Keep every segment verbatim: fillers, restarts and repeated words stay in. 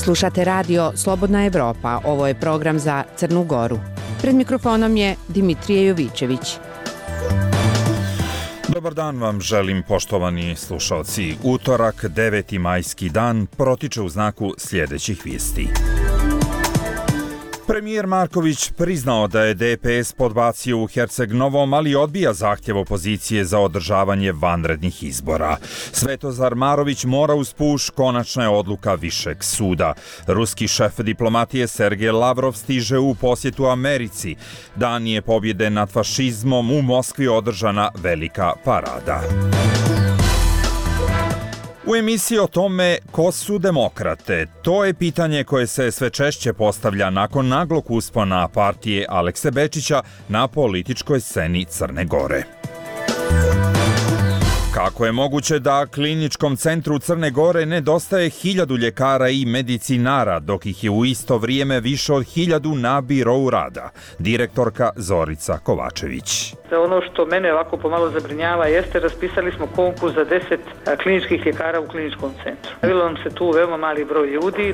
Slušate radio Slobodna Evropa, ovo je program za Crnu Goru. Pred mikrofonom je Dimitrije Jovićević. Dobar dan vam želim, poštovani slušalci. Utorak, deveti majski dan, protiče u znaku sljedećih vijesti. Premijer Marković priznao da je D P S podbacio u Herceg Novom, ali odbija zahtjev opozicije za održavanje vanrednih izbora. Svetozar Marović mora uz puš, konačna je odluka Višeg suda. Ruski šef diplomatije Sergej Lavrov stiže u posjetu Americi. Dan je pobjede nad fašizmom, u Moskvi održana velika parada. U emisiji o tome ko su demokrate, to je pitanje koje se sve češće postavlja nakon naglog uspona partije Alekse Bečića na političkoj sceni Crne Gore. Kako je moguće da Kliničkom centru Crne Gore nedostaje hiljadu ljekara i medicinara, dok ih je u isto vrijeme više od hiljadu na birou rada? Direktorka Zorica Kovačević. Ono što mene ovako pomalo zabrinjava jeste raspisali smo konkurs za deset kliničkih ljekara u Kliničkom centru. Bilo nam se tu veoma mali broj ljudi.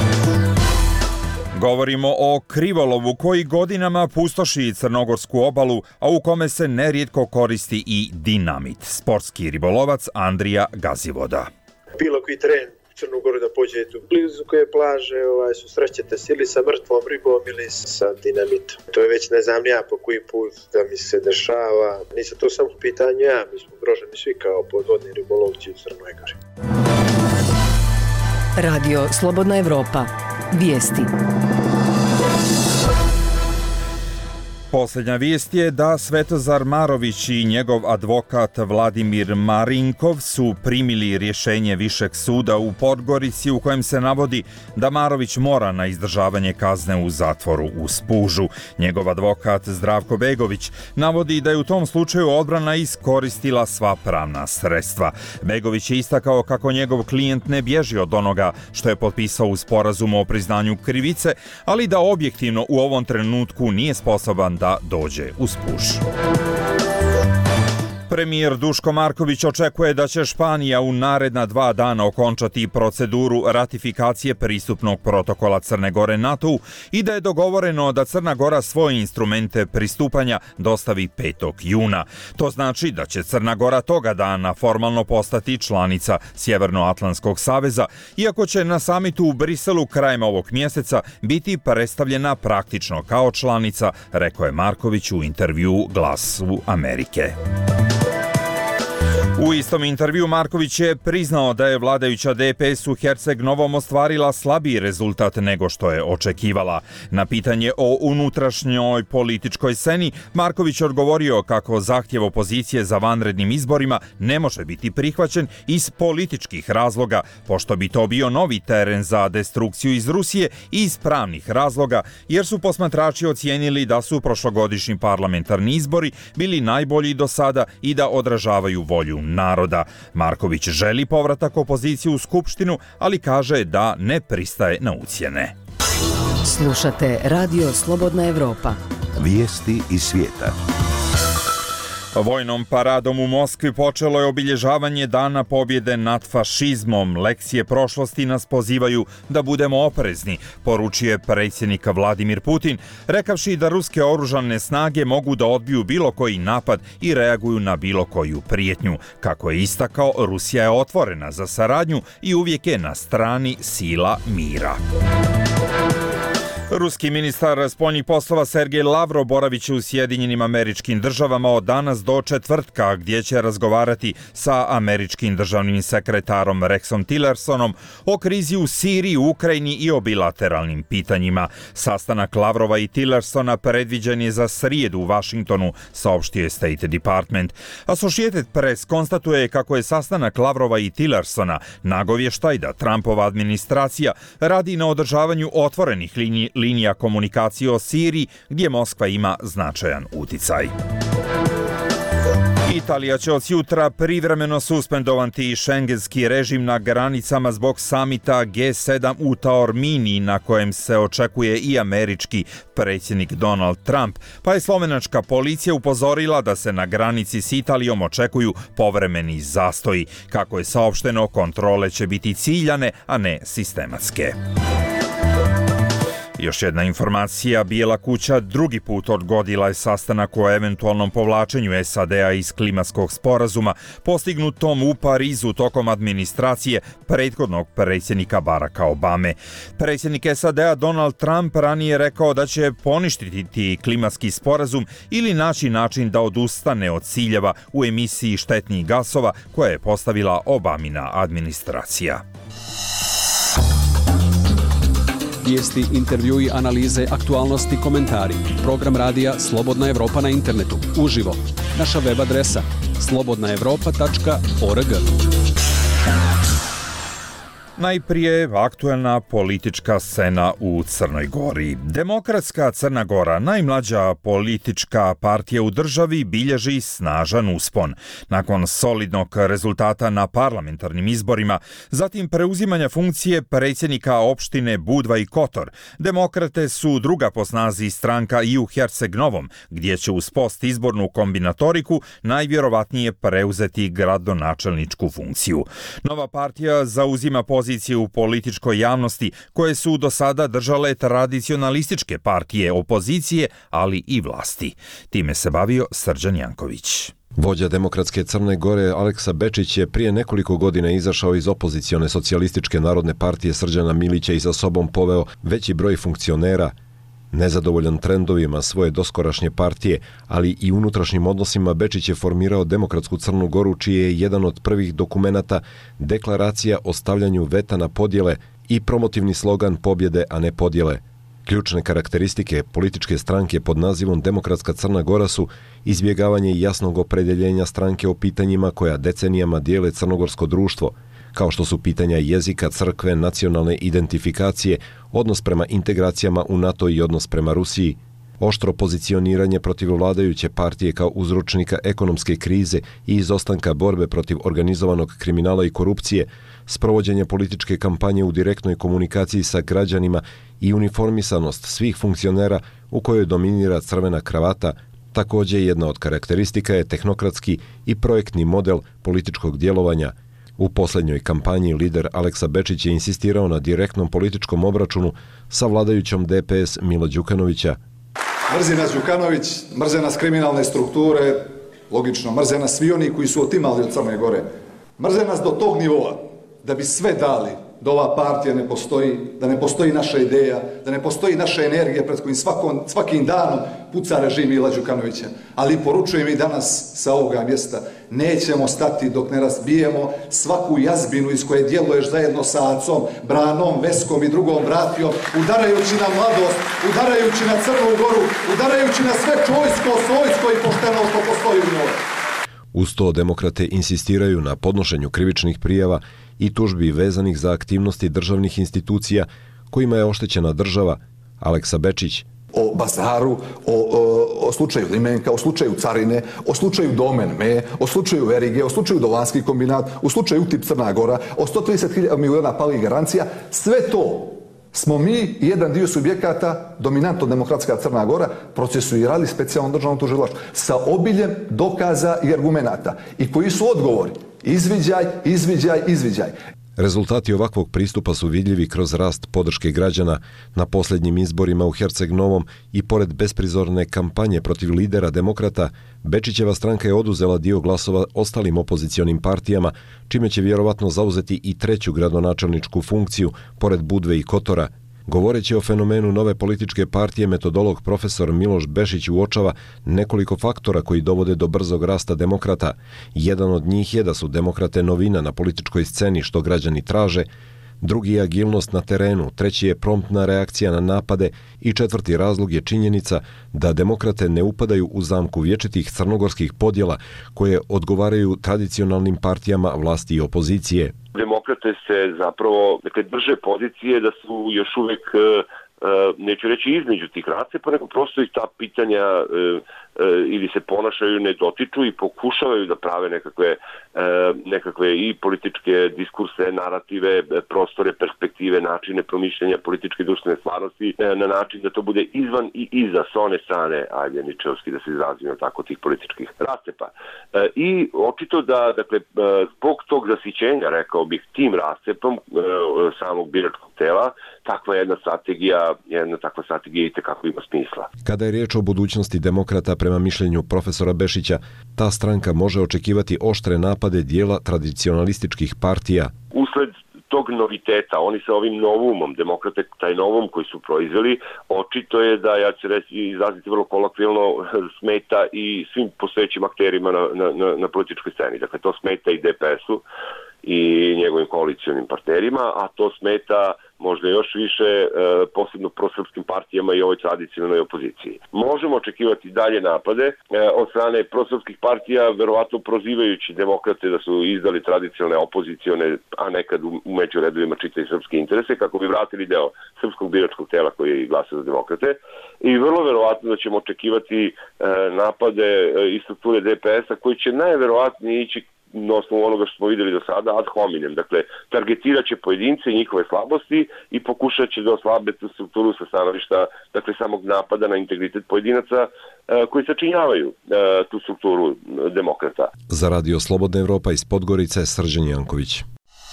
Govorimo o krivolovu koji godinama pustoši crnogorsku obalu, a u kome se nerijetko koristi i dinamit. Sportski ribolovac Andrija Gazivoda. Bilo koji teren u Crnu Goru da pođete blizu koje plaže, ovaj, susrećete se ili sa mrtvom ribom ili sa dinamitom. To je već ne znam ja po koji put da mi se dešava. Nisam to samo pitanje ja, mi smo ugroženi svi kao podvodni ribolovci u Crnoj Gori. Radio Slobodna Evropa. Vijesti. Posljednja vijest je da Svetozar Marović i njegov advokat Vladimir Marinkov su primili rješenje Višeg suda u Podgorici u kojem se navodi da Marović mora na izdržavanje kazne u zatvoru u Spužu. Njegov advokat Zdravko Begović navodi da je u tom slučaju odbrana iskoristila sva pravna sredstva. Begović je istakao kako njegov klijent ne bježi od onoga što je potpisao u sporazumu o priznanju krivice, ali da objektivno u ovom trenutku nije sposoban da dođe u Spuž. Premijer Duško Marković očekuje da će Španija u naredna dva dana okončati proceduru ratifikacije pristupnog protokola Crne Gore NATO-u i da je dogovoreno da Crna Gora svoje instrumente pristupanja dostavi petog juna. To znači da će Crna Gora toga dana formalno postati članica Sjevernoatlantskog saveza, iako će na samitu u Briselu krajem ovog mjeseca biti predstavljena praktično kao članica, rekao je Marković u intervjuu Glasu Amerike. U istom intervju Marković je priznao da je vladajuća D P S u Herceg Novom ostvarila slabiji rezultat nego što je očekivala. Na pitanje o unutrašnjoj političkoj sceni, Marković je odgovorio kako zahtjev opozicije za vanrednim izborima ne može biti prihvaćen iz političkih razloga, pošto bi to bio novi teren za destrukciju iz Rusije i iz pravnih razloga, jer su posmatrači ocijenili da su prošlogodišnji parlamentarni izbori bili najbolji do sada i da odražavaju volju naroda. Marković želi povratak opozicije u Skupštinu, ali kaže da ne pristaje na ucjene. Slušate Radio Slobodna Evropa. Vijesti iz svijeta. Vojnom paradom u Moskvi počelo je obilježavanje Dana pobjede nad fašizmom. Lekcije prošlosti nas pozivaju da budemo oprezni, poručuje predsjednik Vladimir Putin, rekavši da ruske oružane snage mogu da odbiju bilo koji napad i reaguju na bilo koju prijetnju. Kako je istakao, Rusija je otvorena za saradnju i uvijek je na strani sila mira. Ruski ministar spoljnih poslova Sergej Lavrov boravit će u Sjedinjenim Američkim Državama od danas do četvrtka, gdje će razgovarati sa američkim državnim sekretarom Rexom Tillersonom o krizi u Siriji, Ukrajini i o bilateralnim pitanjima. Sastanak Lavrova i Tillersona predviđen je za srijedu u Vašingtonu, saopštio je State Department. Associated Press konstatuje kako je sastanak Lavrova i Tillersona nagovještaj da Trumpova administracija radi na održavanju otvorenih linija linija komunikacije o Siriji, gdje Moskva ima značajan uticaj. Italija će od jutra privremeno suspendovati šengenski režim na granicama zbog samita G sedam u Taormini, na kojem se očekuje i američki predsjednik Donald Trump, pa je slovenačka policija upozorila da se na granici s Italijom očekuju povremeni zastoji. Kako je saopšteno, kontrole će biti ciljane, a ne sistematske. Još jedna informacija, Bijela kuća drugi put odgodila je sastanak o eventualnom povlačenju S A D-a iz klimatskog sporazuma postignutom u Parizu tokom administracije prethodnog predsjednika Baracka Obame. Predsjednik S A D-a Donald Trump ranije rekao da će poništiti klimatski sporazum ili naći način da odustane od ciljeva u emisiji štetnih gasova koje je postavila Obamina administracija. Vijesti, intervjui, analize, aktualnosti, komentari. Program radija Slobodna Evropa na internetu. Uživo. Naša web adresa slobodna evropa tačka org. Najprije aktuelna politička scena u Crnoj Gori. Demokratska Crna Gora, najmlađa politička partija u državi, bilježi snažan uspon. Nakon solidnog rezultata na parlamentarnim izborima, zatim preuzimanja funkcije predsjednika opštine Budva i Kotor, demokrate su druga po snazi stranka i u Herceg Novom, gdje će uz post izbornu kombinatoriku najvjerovatnije preuzeti gradonačelničku funkciju. Nova partija zauzima pozicije u političkoj javnosti koje su do sada držale tradicionalističke partije opozicije, ali i vlasti. Time se bavio Srđan Janković. Vođa Demokratske Crne Gore Aleksa Bečić je prije nekoliko godina izašao iz opozicione socijalističke narodne partije Srđana Milića i za sobom poveo veći broj funkcionera. Nezadovoljan trendovima svoje doskorašnje partije, ali i unutrašnjim odnosima, Bečić je formirao Demokratsku Crnu Goru, čiji je jedan od prvih dokumenata deklaracija o stavljanju veta na podjele i promotivni slogan pobjede, a ne podjele. Ključne karakteristike političke stranke pod nazivom Demokratska Crna Gora su izbjegavanje jasnog opredjeljenja stranke o pitanjima koja decenijama dijele crnogorsko društvo, kao što su pitanja jezika, crkve, nacionalne identifikacije, odnos prema integracijama u NATO i odnos prema Rusiji, oštro pozicioniranje protiv vladajuće partije kao uzročnika ekonomske krize i izostanka borbe protiv organizovanog kriminala i korupcije, sprovođenje političke kampanje u direktnoj komunikaciji sa građanima i uniformisanost svih funkcionera u kojoj dominira crvena kravata. Također jedna od karakteristika je tehnokratski i projektni model političkog djelovanja. U posljednjoj kampanji lider Aleksa Bečić je insistirao na direktnom političkom obračunu sa vladajućom D P S Mila Đukanovića. Mrze nas Đukanović, mrze nas kriminalne strukture, logično, mrze nas svi oni koji su otimali od Crne Gore. Mrze nas do tog nivoa da bi sve dali da ova partija ne postoji, da ne postoji naša ideja, da ne postoji naša energija pred kojim svakom, svakim danom puca režim Mila Đukanovića. Ali poručujem i danas sa ovoga mjesta, nećemo stati dok ne razbijemo svaku jazbinu iz koje djeluješ zajedno sa Acom, Branom, Veskom i drugom bratijom, udarajući na mladost, udarajući na Crnu Goru, udarajući na sve čojsko, svojsko i pošteno što postoji u njoj. Uz to demokrate insistiraju na podnošenju krivičnih prijava i tužbi vezanih za aktivnosti državnih institucija kojima je oštećena država. Aleksa Bečić. O bazaru, o, o, o slučaju Limenka, o slučaju Carine, o slučaju Domen Me, o slučaju Verige, o slučaju Dovanski kombinat, o slučaju Utip Crna Gora, o sto trideset hiljada milijuna palih garancija. Sve to smo mi i jedan dio subjekata, dominantno Demokratska Crna Gora, procesuirali specijalnom državnom tužilaštvu sa obiljem dokaza i argumenata. I koji su odgovori? Izviđaj, izviđaj, izviđaj. Rezultati ovakvog pristupa su vidljivi kroz rast podrške građana na posljednjim izborima u Herceg Novom i pored besprizorne kampanje protiv lidera demokrata, Bečićeva stranka je oduzela dio glasova ostalim opozicionim partijama, čime će vjerovatno zauzeti i treću gradonačelničku funkciju, pored Budve i Kotora. Govoreći o fenomenu nove političke partije, metodolog profesor Miloš Bešić uočava nekoliko faktora koji dovode do brzog rasta demokrata. Jedan od njih je da su demokrate novina na političkoj sceni što građani traže, drugi je agilnost na terenu, treći je promptna reakcija na napade i četvrti razlog je činjenica da demokrate ne upadaju u zamku vječitih crnogorskih podjela koje odgovaraju tradicionalnim partijama vlasti i opozicije. Demokrate se zapravo, dakle, drže pozicije da su još uvijek neću reći između tih rascepa, nego prosto i ta pitanja ili se ponašaju, ne dotiču i pokušavaju da prave nekakve, nekakve i političke diskurse, narative, prostore, perspektive, načine promišljanja političke i društvene stvarnosti na način da to bude izvan i iza s one strane, ajde Ničevski da se izrazimo tako, tih političkih rascepa. I očito da, dakle, zbog tog zasićenja, rekao bih, tim rascepom samog biračkog tela, takva jedna strategija, jedna takva strategija i tekako ima smisla. Kada je riječ o budućnosti demokrata, prema mišljenju profesora Bešića, ta stranka može očekivati oštre napade dijela tradicionalističkih partija. Usled tog noviteta, oni sa ovim novumom, demokrate, taj novum koji su proizveli, očito je da, ja ću reći, izraziti vrlo kolokvijalno, smeta i svim postojećim akterima na, na, na političkoj sceni. Dakle, to smeta i D P S-u i njegovim koalicijonim partnerima, a to smeta možda još više, posebno prosrpskim partijama i ovoj tradicionalnoj opoziciji. Možemo očekivati dalje napade od strane prosrpskih partija, verovatno prozivajući demokrate da su izdali tradicionalne opozicione, a nekad u među redovima čitaju srpske interese, kako bi vratili deo srpskog biračkog tela koji je glasao za demokrate. I vrlo verovatno da ćemo očekivati napade iz strukture D P S-a koji će najverovatnije ići na osnovu onoga što smo vidjeli do sada ad hominem. Dakle, targetirat će pojedince i njihove slabosti i pokušat će da oslabe tu strukturu sa stanovišta, dakle, samog napada na integritet pojedinaca e, koji sačinjavaju e, tu strukturu demokrata. Za Radio Slobodna Evropa iz Podgorice, Srđan Janković.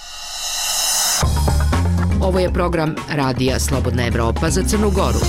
Ovo je program Radija Slobodna Evropa za Crnu Goru.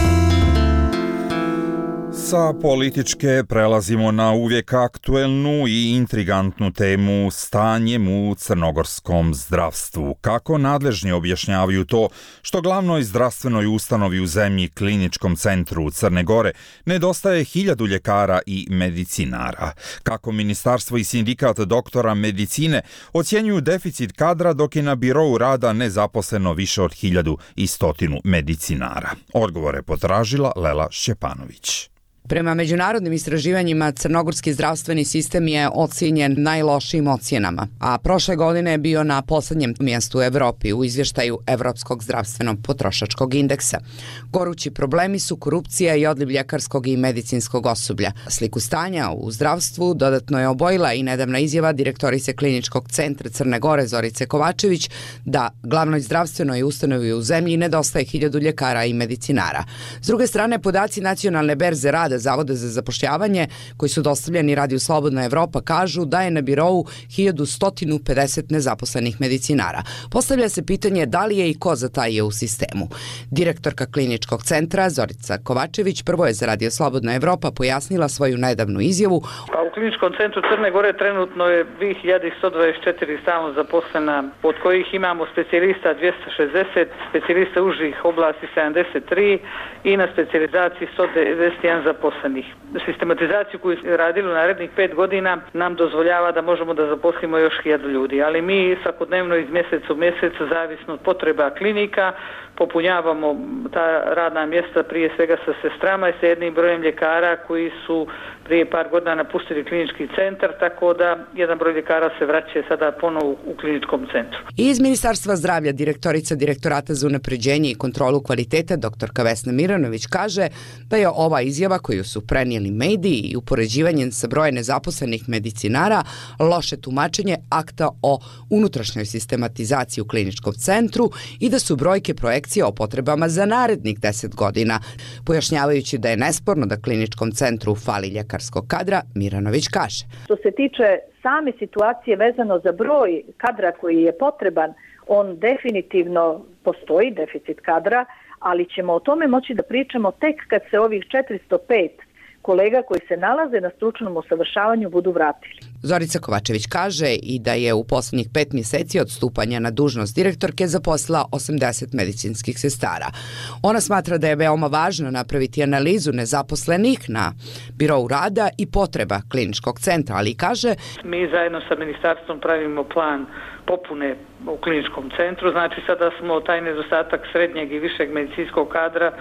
Sa političke prelazimo na uvijek aktuelnu i intrigantnu temu stanjem u crnogorskom zdravstvu. Kako nadležni objašnjavaju to što glavnoj zdravstvenoj ustanovi u zemlji, Kliničkom centru Crne Gore, nedostaje hiljadu ljekara i medicinara? Kako ministarstvo i sindikat doktora medicine ocjenjuju deficit kadra dok je na birou rada nezaposleno više od hiljadu i stotinu medicinara? Odgovore potražila Lela Šćepanović. Prema međunarodnim istraživanjima, crnogorski zdravstveni sistem je ocijenjen najlošijim ocjenama, a prošle godine je bio na poslednjem mjestu u Evropi u izvještaju Evropskog zdravstvenog potrošačkog indeksa. Gorući problemi su korupcija i odliv ljekarskog i medicinskog osoblja. Sliku stanja u zdravstvu dodatno je obojila i nedavna izjava direktorice Kliničkog centra Crne Gore Zorice Kovačević da glavnoj zdravstvenoj ustanovi u zemlji nedostaje hiljadu ljekara i medicinara. S druge strane, podaci nacionalne berze rada Zavoda za zapošljavanje, koji su dostavljeni Radiju Slobodna Evropa, kažu da je na birou hiljadu sto pedeset nezaposlenih medicinara. Postavlja se pitanje da li je i ko zatajio u sistemu. Direktorka Kliničkog centra Zorica Kovačević prvo je za Radio Slobodna Evropa pojasnila svoju nedavnu izjavu. Pa u Kliničkom centru Crne Gore trenutno je dvije hiljade sto dvadeset četiri stalno zaposlena, od kojih imamo specijalista dvjesto šezdeset, specijalista užih oblasti sedamdeset tri i na specijalizaciji sto devedeset jedan zaposlenih. Sistematizaciju koju je radili u narednih pet godina nam dozvoljava da možemo da zaposlimo još hiljadu ljudi, ali mi svakodnevno iz mjeseca u mjesec, zavisno od potreba klinika, popunjavamo ta radna mjesta prije svega sa sestrama i sa jednim brojem ljekara koji su prije par godina napustili klinički centar, tako da jedan broj ljekara se vraća sada ponovo u kliničkom centru. I iz Ministarstva zdravlja direktorica Direktorata za unapređenje i kontrolu kvaliteta doktorka Vesna Miranović kaže da je ova izjava koju su prenijeli mediji i upoređivanjem sa brojem nezaposlenih medicinara loše tumačenje akta o unutrašnjoj sistematizaciji u kliničkom centru i da su brojke projekcije o potrebama za narednih deset godina. Pojašnjavajući da je nesporno da kliničkom centru fali ljekarskog kadra, Miranović kaže. Što se tiče same situacije vezano za broj kadra koji je potreban, on definitivno postoji, deficit kadra, ali ćemo o tome moći da pričamo tek kad se ovih četiristo pet kolega koji se nalaze na stručnom usavršavanju budu vratili. Zorica Kovačević kaže i da je u posljednjih pet mjeseci od stupanja na dužnost direktorke zaposlila osamdeset medicinskih sestara. Ona smatra da je veoma važno napraviti analizu nezaposlenih na birou rada i potreba kliničkog centra, ali kaže... Mi zajedno sa ministarstvom pravimo plan popune u kliničkom centru, znači sada smo taj nedostatak srednjeg i višeg medicinskog kadra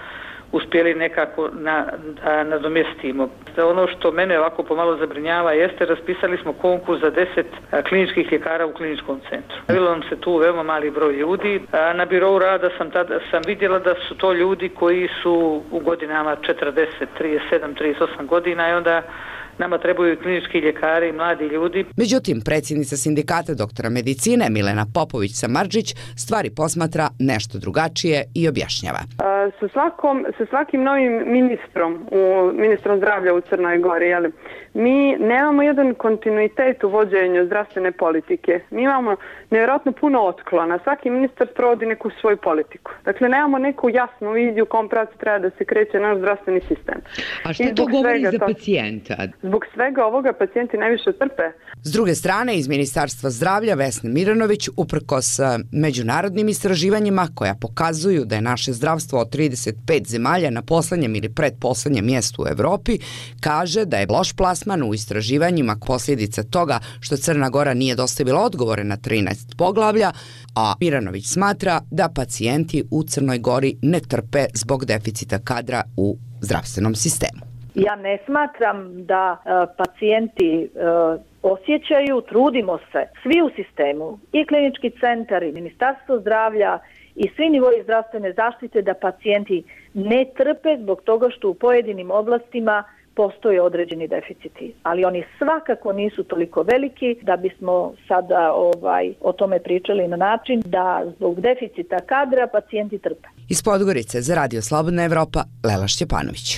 uspjeli nekako na, da nadomjestimo. Ono što mene ovako pomalo zabrinjava jeste raspisali smo konkurs za deset kliničkih ljekara u kliničkom centru. Bilo nam se tu veoma mali broj ljudi. Na birou rada sam tada sam vidjela da su to ljudi koji su u godinama četrdeset, trideset sedam, trideset osam godina i onda nama trebaju klinički ljekari i mladi ljudi. Međutim, predsjednica sindikata doktora medicine Milena Popović-Samardžić stvari posmatra nešto drugačije i objašnjava. A, sa, svakom, sa svakim novim ministrom, u, ministrom zdravlja u Crnoj Gori, jeli, mi nemamo jedan kontinuitet u vođenju zdravstvene politike. Mi imamo nevjerojatno puno otklona. Svaki ministar provodi neku svoju politiku. Dakle, nemamo neku jasnu viziju u kom pravcu treba da se kreće naš zdravstveni sistem. A što to govori za to, pacijenta? Zbog svega ovoga pacijenti najviše trpe. S druge strane, iz Ministarstva zdravlja Vesna Miranović, uprkos međunarodnim istraživanjima koja pokazuju da je naše zdravstvo od trideset pet zemalja na poslednjem ili pretposlednjem mjestu u Evropi, kaže da je loš plasman u istraživanjima posljedica toga što Crna Gora nije dostavila odgovore na trinaest poglavlja, a Miranović smatra da pacijenti u Crnoj Gori ne trpe zbog deficita kadra u zdravstvenom sistemu. Ja ne smatram da uh, pacijenti uh, osjećaju, trudimo se, svi u sistemu, i klinički centar, i Ministarstvo zdravlja, i svi nivoji zdravstvene zaštite, da pacijenti ne trpe zbog toga što u pojedinim oblastima postoje određeni deficiti. Ali oni svakako nisu toliko veliki da bismo sada ovaj, o tome pričali na način da zbog deficita kadra pacijenti trpe. Iz Podgorice za Radio Slobodna Evropa, Lela Šćepanović.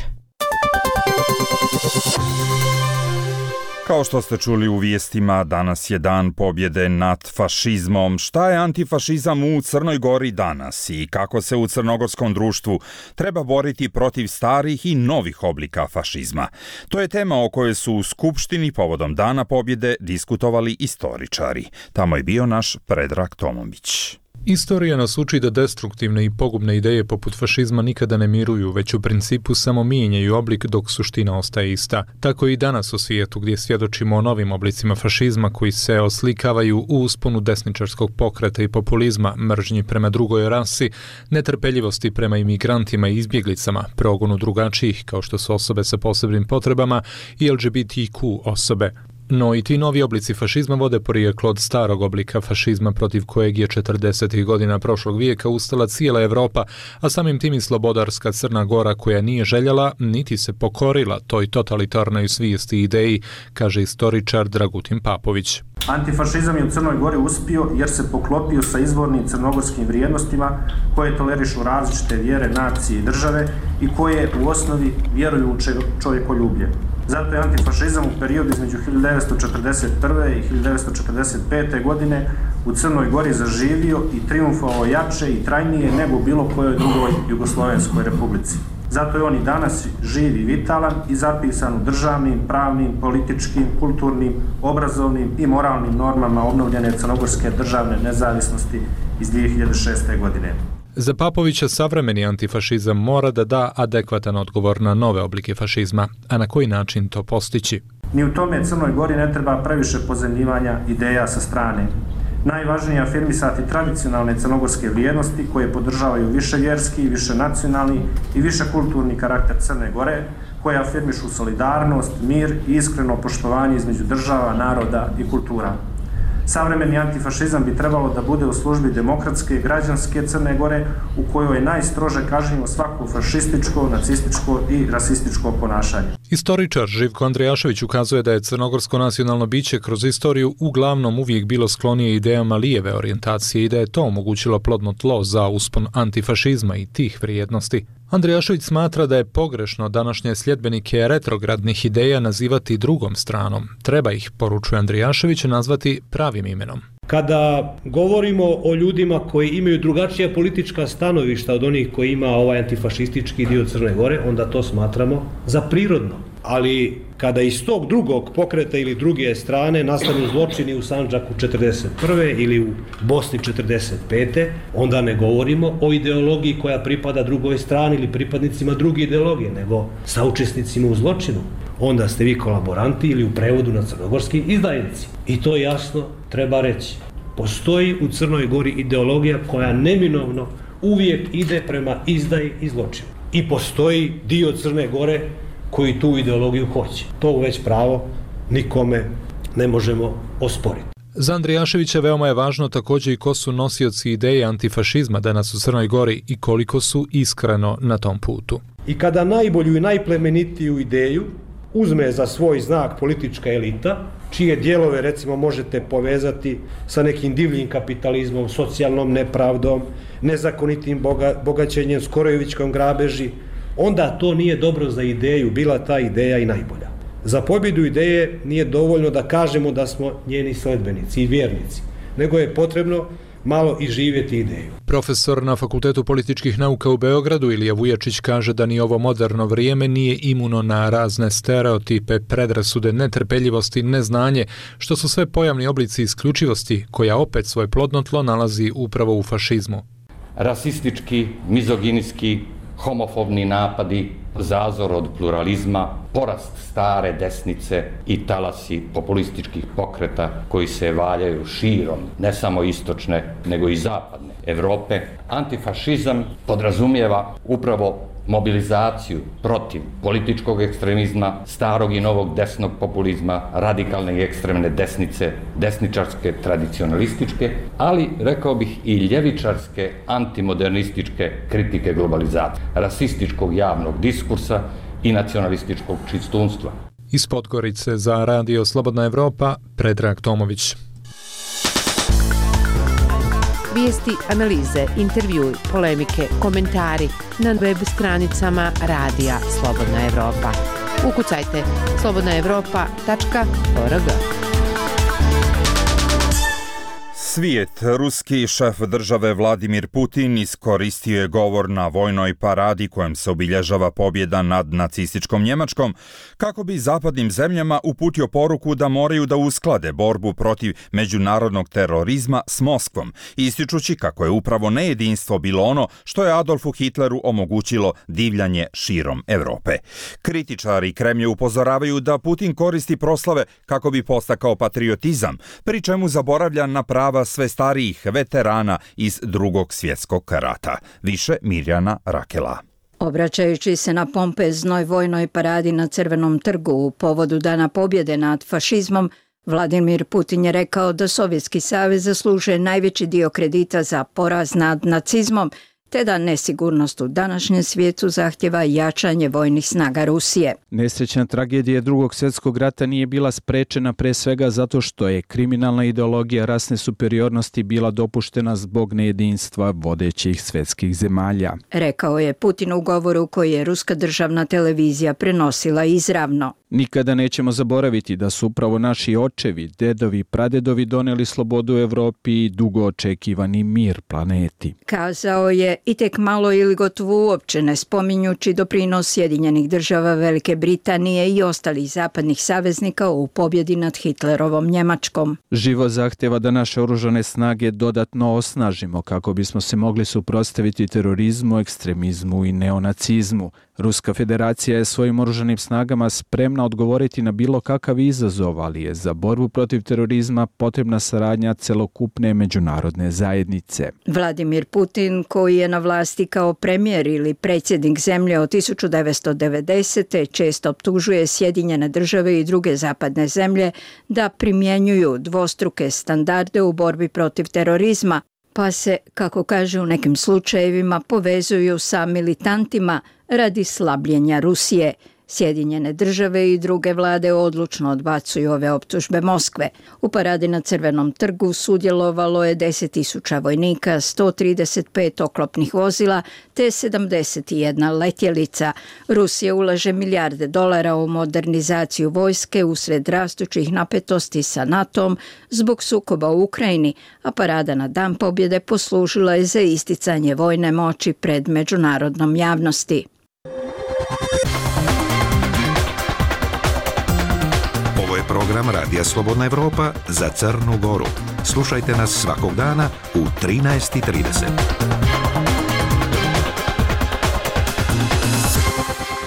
Kao što ste čuli u vijestima, danas je dan pobjede nad fašizmom. Šta je antifašizam u Crnoj Gori danas i kako se u crnogorskom društvu treba boriti protiv starih i novih oblika fašizma? To je tema o kojoj su u Skupštini povodom Dana pobjede diskutovali istoričari. Tamo je bio naš Predrag Tomović. Istorija nas uči da destruktivne i pogubne ideje poput fašizma nikada ne miruju, već u principu samo mijenjaju oblik dok suština ostaje ista. Tako i danas u svijetu gdje svjedočimo o novim oblicima fašizma koji se oslikavaju u usponu desničarskog pokreta i populizma, mržnji prema drugoj rasi, netrpeljivosti prema imigrantima i izbjeglicama, progonu drugačijih kao što su osobe sa posebnim potrebama i L G B T Q osobe. No i ti novi oblici fašizma vode porijeklo od starog oblika fašizma protiv kojeg je četrdesetih godina prošlog vijeka ustala cijela Evropa, a samim tim i slobodarska Crna Gora koja nije željela niti se pokorila toj totalitarnoj svijesti i ideji, kaže istoričar Dragutin Papović. Antifašizam je u Crnoj Gori uspio jer se poklopio sa izvornim crnogorskim vrijednostima koje tolerišu različite vjere, nacije i države i koje u osnovi vjeruju u čovjekoljublje. Zato je antifašizam u periodu između hiljadu devetsto četrdeset prve i hiljadu devetsto četrdeset pete godine u Crnoj Gori zaživio i triumfovao jače i trajnije nego bilo kojoj drugoj Jugoslovenskoj republici. Zato je on i danas živ i vitalan i zapisan u državnim, pravnim, političkim, kulturnim, obrazovnim i moralnim normama obnovljene crnogorske državne nezavisnosti iz dvije hiljade šeste. godine. Za Papovića savremeni antifašizam mora da da adekvatan odgovor na nove oblike fašizma, a na koji način to postići? Ni u tome Crnoj Gori ne treba previše pozemljivanja ideja sa strane. Najvažnije je afirmisati tradicionalne crnogorske vrijednosti koje podržavaju više vjerski, više nacionalni i više kulturni karakter Crne Gore, koje afirmišu solidarnost, mir i iskreno poštovanje između država, naroda i kultura. Savremeni antifašizam bi trebalo da bude u službi demokratske, građanske Crne Gore, u kojoj je najstrože kažnjivo svako fašističko, nacističko i rasističko ponašanje. Istoričar Živko Andrijašević ukazuje da je crnogorsko nacionalno biće kroz istoriju uglavnom uvijek bilo sklonije idejama lijeve orijentacije i da je to omogućilo plodno tlo za uspon antifašizma i tih vrijednosti. Andrijašević smatra da je pogrešno današnje sljedbenike retrogradnih ideja nazivati drugom stranom. Treba ih, poručuje Andrijašević, nazvati pravim imenom. Kada govorimo o ljudima koji imaju drugačija politička stanovišta od onih koji ima ovaj antifašistički dio Crne Gore, onda to smatramo za prirodno. Ali kada iz tog drugog pokreta ili druge strane nastanu zločini u Sandžaku četrdeset prve ili u Bosni četrdeset pete onda ne govorimo o ideologiji koja pripada drugoj strani ili pripadnicima druge ideologije, nego saučesnicima u zločinu. Onda ste vi kolaboranti ili u prevodu na crnogorski izdajnici. I to jasno treba reći. Postoji u Crnoj Gori ideologija koja neminovno uvijek ide prema izdaji i zločinu. i postoji dio Crne Gore koji tu ideologiju hoće. To već pravo nikome ne možemo osporiti. Za Andrijaševića veoma je važno također i ko su nosioci ideje antifašizma danas u Crnoj Gori i koliko su iskreno na tom putu. I kada najbolju i najplemenitiju ideju uzme za svoj znak politička elita, čije dijelove recimo možete povezati sa nekim divljim kapitalizmom, socijalnom nepravdom, nezakonitim boga, bogaćenjem, skorojevičkom grabeži, onda to nije dobro za ideju, bila ta ideja i najbolja. Za pobjedu ideje nije dovoljno da kažemo da smo njeni sledbenici i vjernici, nego je potrebno malo i živjeti ideju. Profesor na Fakultetu političkih nauka u Beogradu Ilija Vujačić kaže da ni ovo moderno vrijeme nije imuno na razne stereotipe, predrasude, netrpeljivosti, neznanje, što su sve pojavni oblici isključivosti koja opet svoje plodno tlo nalazi upravo u fašizmu. Rasistički, mizoginski, homofobni napadi, zazor od pluralizma, porast stare desnice i talasi populističkih pokreta koji se valjaju širom, ne samo istočne, nego i zapadne Evrope. Antifašizam podrazumijeva upravo mobilizaciju protiv političkog ekstremizma, starog i novog desnog populizma, radikalne i ekstremne desnice, desničarske, tradicionalističke, ali, rekao bih, i ljevičarske, antimodernističke kritike globalizacije, rasističkog javnog diskursa i nacionalističkog čistunstva. Iz Podgorice za Radio Slobodna Evropa, Predrag Tomović. Vijesti, analize, intervjui, polemike, komentari na web stranicama Radija Slobodna Evropa. Ukucajte slobodna evropa tačka org. Svijet, ruski šef države Vladimir Putin iskoristio je govor na vojnoj paradi kojem se obilježava pobjeda nad nacističkom Njemačkom kako bi zapadnim zemljama uputio poruku da moraju da usklade borbu protiv međunarodnog terorizma s Moskvom, ističući kako je upravo nejedinstvo bilo ono što je Adolfu Hitleru omogućilo divljanje širom Europe. Kritičari Kremlja upozoravaju da Putin koristi proslave kako bi postakao patriotizam, pri čemu zaboravlja na prava sve starijih veterana iz Drugog svjetskog rata. Više Mirjana Rakela. Obraćajući se na pompeznoj vojnoj paradi na Crvenom trgu u povodu Dana pobjede nad fašizmom, Vladimir Putin je rekao da Sovjetski savez zaslužuje najveći dio kredita za poraz nad nacizmom, te da nesigurnost u današnjem svijetu zahtjeva jačanje vojnih snaga Rusije. Nesrećna tragedija Drugog svjetskog rata nije bila sprečena pre svega zato što je kriminalna ideologija rasne superiornosti bila dopuštena zbog nejedinstva vodećih svjetskih zemalja. Rekao je Putin u govoru koji je ruska državna televizija prenosila izravno. Nikada nećemo zaboraviti da su upravo naši očevi, dedovi, pradedovi doneli slobodu Evropi i dugo očekivani mir planeti. Kazao je i tek malo ili gotovo uopće ne spominjući doprinos Sjedinjenih država, Velike Britanije i ostalih zapadnih saveznika u pobjedi nad Hitlerovom Njemačkom. Živo zahtjeva da naše oružane snage dodatno osnažimo kako bismo se mogli suprotstaviti terorizmu, ekstremizmu i neonacizmu. Ruska federacija je svojim oružanim snagama spremna odgovoriti na bilo kakav izazov, ali je za borbu protiv terorizma potrebna saradnja celokupne međunarodne zajednice. Vladimir Putin, koji je na vlasti kao premijer ili predsjednik zemlje od tisuću devetsto devedesete. često optužuje Sjedinjene države i druge zapadne zemlje da primjenjuju dvostruke standarde u borbi protiv terorizma, pa se, kako kaže u nekim slučajevima, povezuju sa militantima radi slabljenja Rusije. Sjedinjene države i druge vlade odlučno odbacuju ove optužbe Moskve. U paradi na Crvenom trgu sudjelovalo je deset tisuća vojnika, sto trideset pet oklopnih vozila te sedamdeset jedna letjelica. Rusija ulaže milijarde dolara u modernizaciju vojske usred rastućih napetosti sa NATO-om zbog sukoba u Ukrajini, a parada na Dan pobjede poslužila je za isticanje vojne moći pred međunarodnom javnosti. Ovo je program Radija Slobodna Evropa za Crnu Goru. Slušajte nas svakog dana u trinaest i trideset.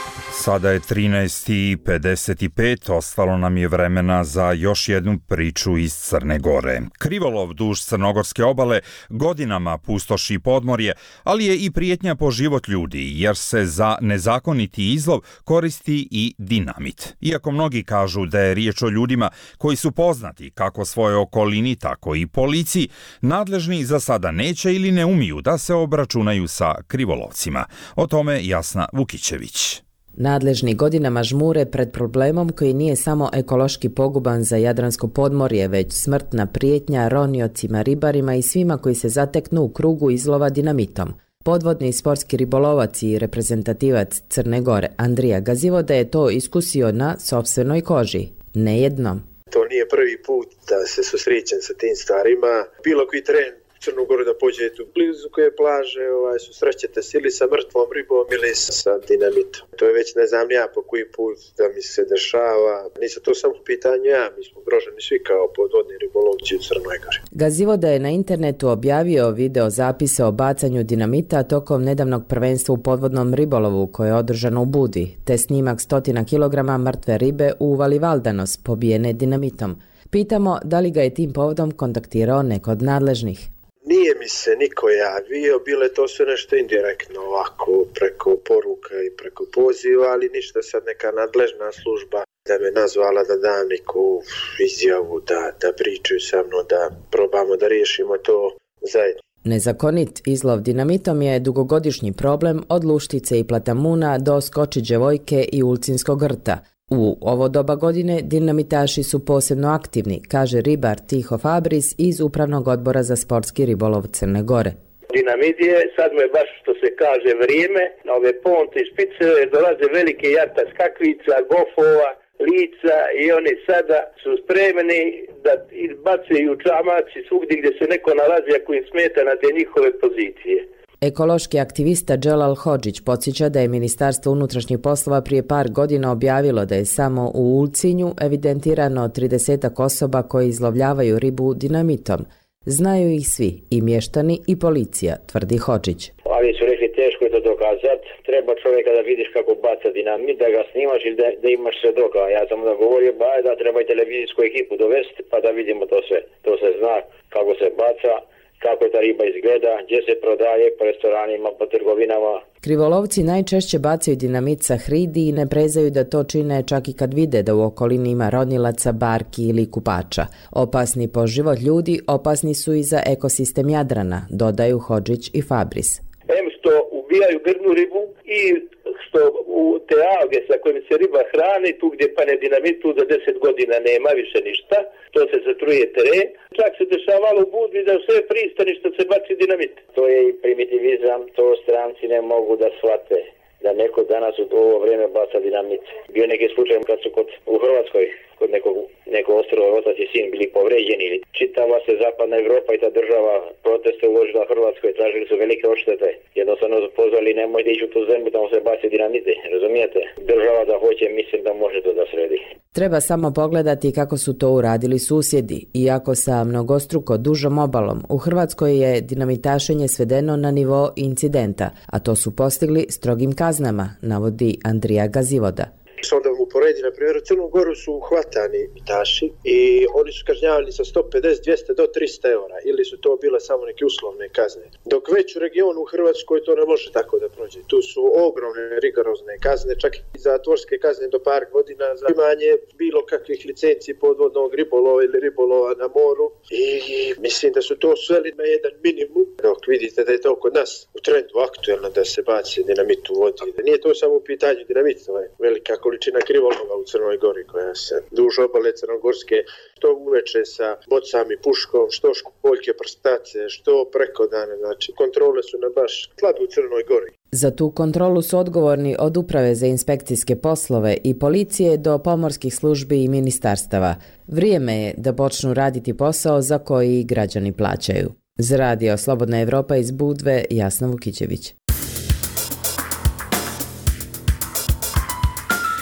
Sada je trinaest i pedeset pet, ostalo nam je vremena za još jednu priču iz Crne Gore. Krivolov duž crnogorske obale godinama pustoši podmorje, ali je i prijetnja po život ljudi, jer se za nezakoniti izlov koristi i dinamit. Iako mnogi kažu da je riječ o ljudima koji su poznati kako svoje okolini, tako i policiji, nadležni za sada neće ili ne umiju da se obračunaju sa krivolovcima. O tome Jasna Vukićević. Nadležni godinama žmure pred problemom koji nije samo ekološki poguban za Jadransko podmorje, već smrtna prijetnja roniocima, ribarima i svima koji se zateknu u krugu izlova dinamitom. Podvodni sportski ribolovac i reprezentativac Crne Gore Andrija Gazivoda je to iskusio na sopstvenoj koži, ne jednom. To nije prvi put da se susrećem sa tim stvarima. Bilo koji teren Crnu Goru da pođete blizu koje plaže, ovaj, susrećete se ili sa mrtvom ribom ili sa dinamitom. To je već ne znam ja po koji put da mi se dešava. Nisu to samo pitanje ja, mi smo ugroženi svi kao podvodni ribolovci u Crnoj Gori. Gazivoda je na internetu objavio video zapise o bacanju dinamita tokom nedavnog prvenstva u podvodnom ribolovu koje je održano u Budi, te snimak stotina kilograma mrtve ribe u uvali Valdanos pobijene dinamitom. Pitamo da li ga je tim povodom kontaktirao neko od nadležnih. Nije mi se niko javio, bilo je to sve nešto indirektno ovako preko poruka i preko poziva, ali ništa sad neka nadležna služba da me nazvala da dam neku izjavu, da, da pričaju sa mnom, da probamo da riješimo to zajedno. Nezakonit izlov dinamitom je dugogodišnji problem od Luštice i Platamuna do Skočiđe Vojke i Ulcinskog rta. U ovo doba godine dinamitaši su posebno aktivni, kaže ribar Tiho Fabris iz Upravnog odbora za sportski ribolov Crne Gore. Dinamit je, sad mu je baš što se kaže vrijeme, na ove ponte i špice dolaze velike jata skakvica, gofova, lica i oni sada su spremni da bacaju čamaci svugdje gdje se neko nalazi ako im smeta na te njihove pozicije. Ekološki aktivista Dželal Hodžić podsjeća da je Ministarstvo unutrašnjih poslova prije par godina objavilo da je samo u Ulcinju evidentirano tridesetak osoba koji izlovljavaju ribu dinamitom. Znaju ih svi, i mještani i policija, tvrdi Hodžić. Ali su rekli teško je to dokazati, treba čovjeka da vidiš kako baca dinamit, da ga snimaš ili da, da imaš svjedoka. Ja sam onda govorio ba, da treba i televizijsku ekipu dovesti pa da vidimo to sve. To se zna kako se baca, kako ta riba izgleda, gdje se prodaje, po restoranima, po trgovinama. Krivolovci najčešće bacaju dinamit sa hridi i ne prezaju da to čine čak i kad vide da u okolini ima ronilaca, barki ili kupača. Opasni po život ljudi, opasni su i za ekosistem Jadrana, dodaju Hodžić i Fabris. Em što ubijaju grdnu ribu i što u te alge sa kojim se riba hrani, tu gdje pane dinamit, tu za deset godina nema više ništa, to se zatruje teren. Čak se dešavalo u Budvi da sve pristaništa se baci dinamit. To je i primitivizam, to stranci ne mogu da shvate, da neko danas u ovo vrijeme baca dinamit. Bio neki slučaj kad su kod, u Hrvatskoj kod nekog, neko ostrovo otac i sin bili povređeni ili čitava se zapadna Evropa i ta država proteste uložila Hrvatskoj, tražili su velike odštete. Jednostavno pozvali nemojte ići u tu zemlju, tamo se baci dinamite, razumijete? Država da hoće, mislim da može to da sredi. Treba samo pogledati kako su to uradili susjedi. Iako sa mnogostruko dužom obalom, u Hrvatskoj je dinamitašenje svedeno na nivo incidenta, a to su postigli strogim kaznama, navodi Andrija Gazivoda. Onda mu poredi, na primjer, u Crnu Goru su uhvatani mitaši i oni su kažnjavani sa sto pedeset, dvjesto do trista eura ili su to bile samo neke uslovne kazne. Dok već u regionu u Hrvatskoj to ne može tako da prođe. Tu su ogromne rigorozne kazne, čak i zatvorske kazne do par godina za imanje bilo kakvih licenci podvodnog ribolova ili ribolova na moru i mislim da su to sveli na jedan minimum. Dok vidite da je to kod nas u trendu aktuelno da se baci dinamit u vodi. Nije to samo u pitanju dinamit, to je velika količina krivolova u Crnoj Gori koja se duž obale Crnogorske, što uveče sa bocama i puškom, što školjke prstace, što preko dana, znači kontrole su na baš slabe u Crnoj Gori. Za tu kontrolu su odgovorni od Uprave za inspekcijske poslove i policije do pomorskih službi i ministarstava. Vrijeme je da počnu raditi posao za koji građani plaćaju. Za radio Slobodna Evropa iz Budve, Jasna Vukićević.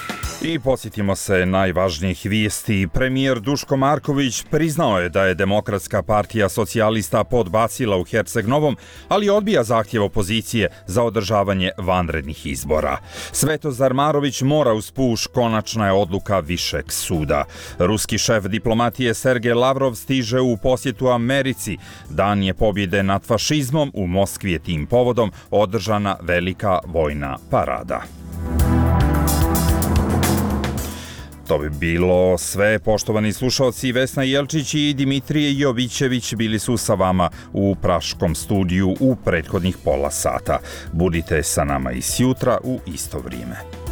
I posjetimo se najvažnijih vijesti. Premijer Duško Marković priznao je da je Demokratska partija socijalista podbacila u Herceg Novom, ali odbija zahtjev opozicije za održavanje vanrednih izbora. Svetozar Marović mora uz puš, konačna je odluka Višeg suda. Ruski šef diplomatije Sergej Lavrov stiže u posjetu Americi. Dan je pobjede nad fašizmom, u Moskvi je tim povodom održana velika vojna parada. To bi bilo sve, poštovani slušalci. Vesna Jelčić i Dimitrije Jovićević bili su sa vama u Praškom studiju u prethodnih pola sata. Budite sa nama i sjutra u isto vrijeme.